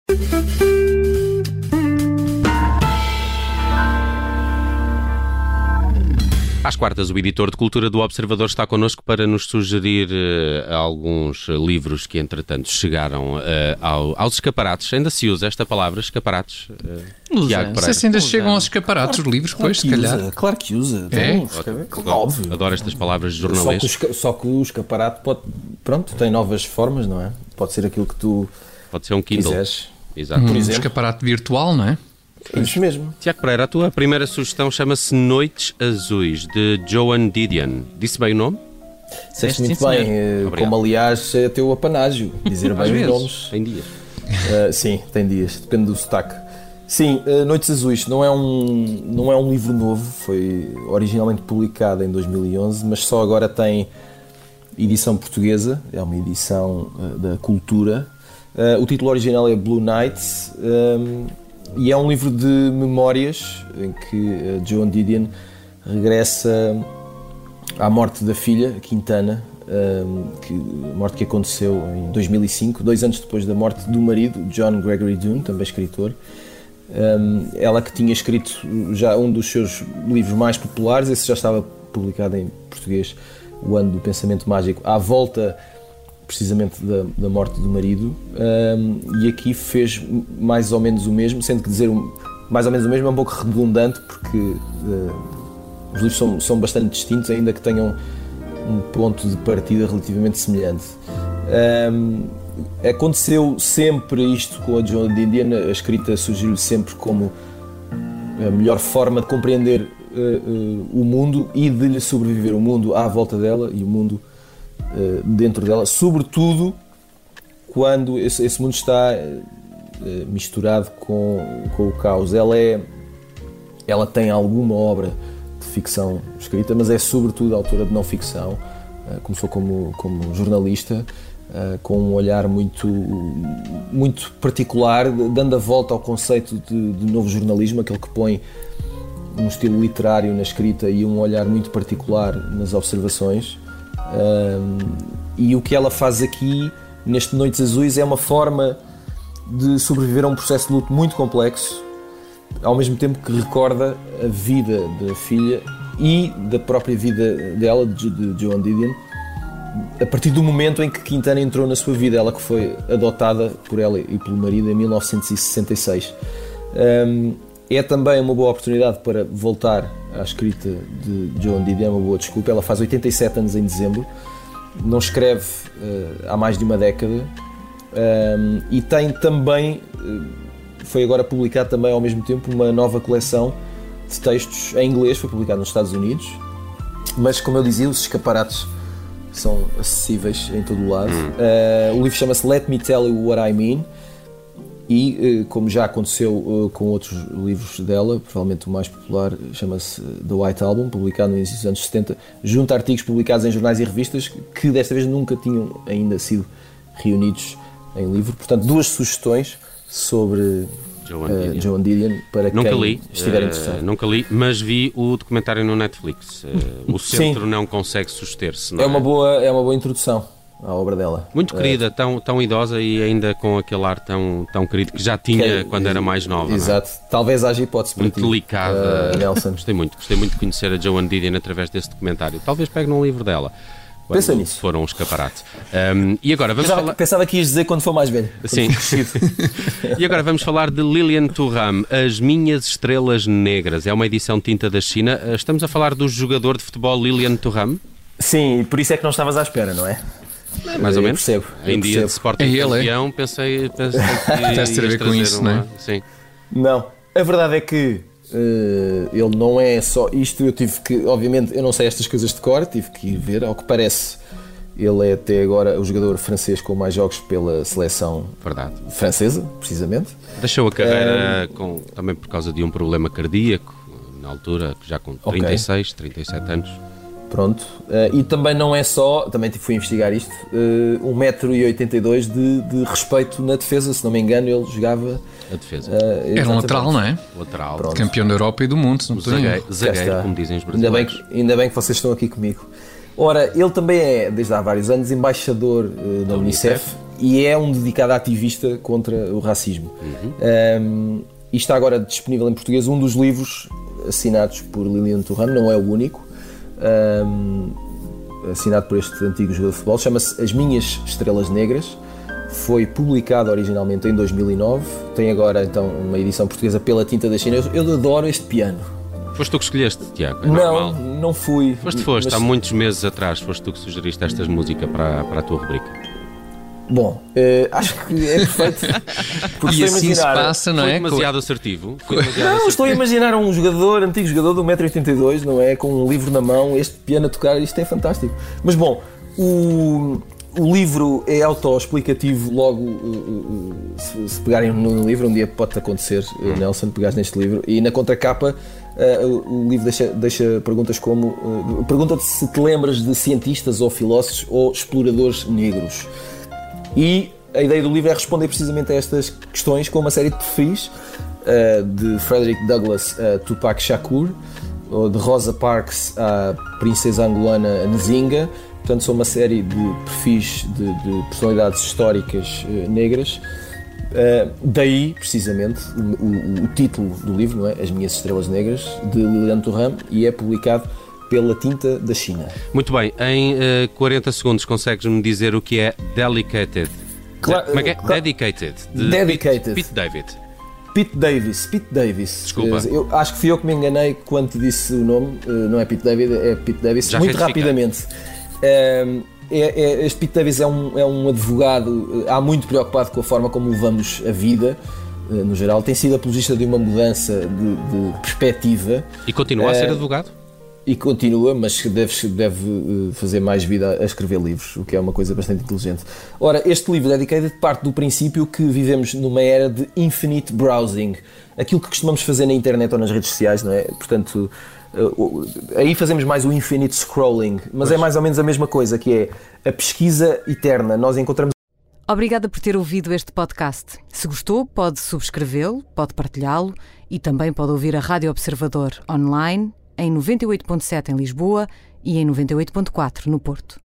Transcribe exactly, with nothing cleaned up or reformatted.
Às quartas, o editor de cultura do Observador está connosco para nos sugerir uh, alguns livros que, entretanto, chegaram uh, ao, aos escaparates. Ainda se usa esta palavra, escaparates? Uh, Tiago, não sei se ainda usa. Chegam aos escaparates claro, os livros, claro depois, se calhar. Usa, claro que usa. É? Então, óbvio. Adoro estas palavras de jornalista. Só que, o, só que o escaparate pode, pronto, tem novas formas, não é? Pode ser aquilo que tu Pode ser um Kindle. quiseres. Exato. Um Por exemplo. escaparate virtual, não é? É isso mesmo. Tiago Pereira, a tua primeira sugestão chama-se Noites Azuis, de Joan Didion. Disse bem o nome? Disseste muito bem, eh, como aliás é teu apanágio, dizer bem os nomes. Tem dias. Uh, sim, tem dias, depende do sotaque. Sim, uh, Noites Azuis não é, um, não é um livro novo, foi originalmente publicado em dois mil e onze, mas só agora tem edição portuguesa, é uma edição uh, da Cultura. Uh, o título original é Blue Nights. Um, E é um livro de memórias em que uh, Joan Didion regressa à morte da filha, Quintana, um, que, a morte que aconteceu em dois mil e cinco, dois anos depois da morte do marido, John Gregory Dunne, também escritor. Um, ela que tinha escrito já um dos seus livros mais populares, esse já estava publicado em português, O Ano do Pensamento Mágico, à volta precisamente da, da morte do marido, um, e aqui fez mais ou menos o mesmo, sendo que dizer um, mais ou menos o mesmo é um pouco redundante, porque uh, os livros são, são bastante distintos, ainda que tenham um ponto de partida relativamente semelhante. Um, aconteceu sempre isto com a Joan Didion, a escrita surgiu sempre como a melhor forma de compreender uh, uh, o mundo e de lhe sobreviver o mundo à volta dela e o mundo Uh, dentro dela, sobretudo quando esse, esse mundo está uh, misturado com, com o caos. Ela, é, ela tem alguma obra de ficção escrita, mas é sobretudo autora de não ficção. Uh, começou como, como jornalista, uh, com um olhar muito, muito particular, dando a volta ao conceito de, de novo jornalismo, aquele que põe um estilo literário na escrita e um olhar muito particular nas observações. Um, e o que ela faz aqui neste Noites Azuis é uma forma de sobreviver a um processo de luto muito complexo, ao mesmo tempo que recorda a vida da filha e da própria vida dela, de, de Joan Didion, a partir do momento em que Quintana entrou na sua vida, ela que foi adotada por ela e pelo marido em mil novecentos e sessenta e seis. Um, é também uma boa oportunidade para voltar à escrita de Joan Didion, é uma boa desculpa. Ela faz oitenta e sete anos em dezembro, não escreve uh, há mais de uma década, um, e tem também, uh, foi agora publicado também ao mesmo tempo, uma nova coleção de textos em inglês, foi publicado nos Estados Unidos, mas como eu dizia, os escaparates são acessíveis em todo o lado. Uh, o livro chama-se Let Me Tell You What I Mean, e, como já aconteceu com outros livros dela, provavelmente o mais popular chama-se The White Album, publicado no início dos anos setenta, junto a artigos publicados em jornais e revistas que desta vez nunca tinham ainda sido reunidos em livro. Portanto, duas sugestões sobre Joan uh, Didion. Joan Didion para nunca quem li, estiver uh, interessado. Nunca li, mas vi o documentário no Netflix. Uh, o centro Sim. não consegue suster-se. Não é? É uma boa, é uma boa introdução à obra dela. Muito querida, é. tão, tão idosa e ainda com aquele ar tão, tão querido que já tinha que é, quando era mais nova. Exato. Não é? Talvez haja hipótese para Muito ti, delicada. Uh, Nelson. Gostei muito. Gostei muito de conhecer a Joan Didion através desse documentário. Talvez pegue num livro dela. Pensa nisso. Foram um escaparate. Um, e agora vamos pensava, falar... pensava que ias dizer quando for mais velho. Sim. E agora vamos falar de Lilian Thuram, As Minhas Estrelas Negras. É uma edição tinta da China. Estamos a falar do jogador de futebol Lilian Thuram? Sim, por isso é que não estavas à espera, não é? Mais ou eu menos. Percebo, eu em dia percebo. de Sporting é ele, campeão, pensei, pensei que Tens de ter a ver com isso, uma... não é? Sim. Não, a verdade é que uh, ele não é só isto. Eu tive que, obviamente, eu não sei estas coisas de cor, tive que ir ver. Ao que parece, ele é até agora o jogador francês com mais jogos pela seleção Verdade. francesa, precisamente. Deixou a carreira uh, com, também por causa de um problema cardíaco, na altura, já com trinta e seis, okay. trinta e sete anos. Pronto, uh, e também não é só, também fui investigar isto, uh, um metro e oitenta e dois de, de respeito na defesa, se não me engano ele jogava... A defesa. Uh, Era um lateral, não é? Lateral. Pronto. Campeão da Europa e do mundo, se não estou zagueiro, zagueiro como dizem os brasileiros. Ainda bem, que, ainda bem que vocês estão aqui comigo. Ora, ele também é, desde há vários anos, embaixador uh, da Unicef, e é um dedicado ativista contra o racismo. Uhum. Um, e está agora disponível em português um dos livros assinados por Lilian Thuram, não é o único, um, assinado por este antigo jogador de futebol, chama-se As Minhas Estrelas Negras. Foi publicado originalmente em dois mil e nove, tem agora então uma edição portuguesa pela Tinta da China. Eu, eu adoro este piano. Foste tu que escolheste, Tiago? É não, normal. não fui. Foste, foste. Mas... Há muitos meses atrás, foste tu que sugeriste estas músicas para, para a tua rubrica. Bom, uh, acho que é perfeito. Porque e assim imaginar... se passa, não Foi é? demasiado assertivo. Foi demasiado não, assertivo. Estou a imaginar um jogador, antigo jogador de um metro e oitenta e dois, não é? Com um livro na mão, este piano a tocar, isto é fantástico. Mas bom, o... O livro é autoexplicativo logo, uh, uh, se, se pegarem no livro, um dia pode acontecer, uh, Nelson, pegares neste livro, e na contracapa uh, o, o livro deixa, deixa perguntas como, uh, pergunta-te se te lembras de cientistas ou filósofos ou exploradores negros. E a ideia do livro é responder precisamente a estas questões com uma série de perfis, uh, de Frederick Douglass a Tupac Shakur, ou de Rosa Parks à princesa angolana Nzinga. Portanto, são uma série de perfis de, de personalidades históricas uh, negras. Uh, daí, precisamente, o, o, o título do livro, não é? As Minhas Estrelas Negras, de Lilian Thuram, e é publicado pela Tinta da China. Muito bem, em uh, quarenta segundos consegues-me dizer o que é Dedicated? Claro, Como é que é? claro. Dedicated. De Dedicated. Pete, Pete David. Pete Davis, Pete Davis. Desculpa. Eu acho que fui eu que me enganei quando te disse o nome. Uh, não é Pete David, é Pete Davis. Já Muito retifiquei. rapidamente. Um, é, é, este Pete Davis é um, é um advogado há muito preocupado com a forma como levamos a vida, uh, no geral. Tem sido apologista de uma mudança de, de perspectiva. E continua uh, a ser advogado? E continua, mas deve, deve fazer mais vida a escrever livros, o que é uma coisa bastante inteligente. Ora, este livro Dedicated parte do princípio que vivemos numa era de infinite browsing. Aquilo que costumamos fazer na internet ou nas redes sociais, não é? Portanto... Uh, aí fazemos mais o infinite scrolling, mas pois. É mais ou menos a mesma coisa, que é a pesquisa eterna. Nós encontramos... Obrigada por ter ouvido este podcast. Se gostou, pode subscrevê-lo, pode partilhá-lo e também pode ouvir a Rádio Observador online em noventa e oito ponto sete em Lisboa e em noventa e oito ponto quatro no Porto.